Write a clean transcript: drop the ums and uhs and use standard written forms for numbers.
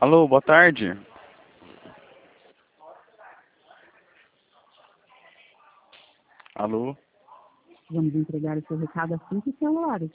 Alô, boa tarde. Alô? Vamos entregar o seu recado às 5 horas.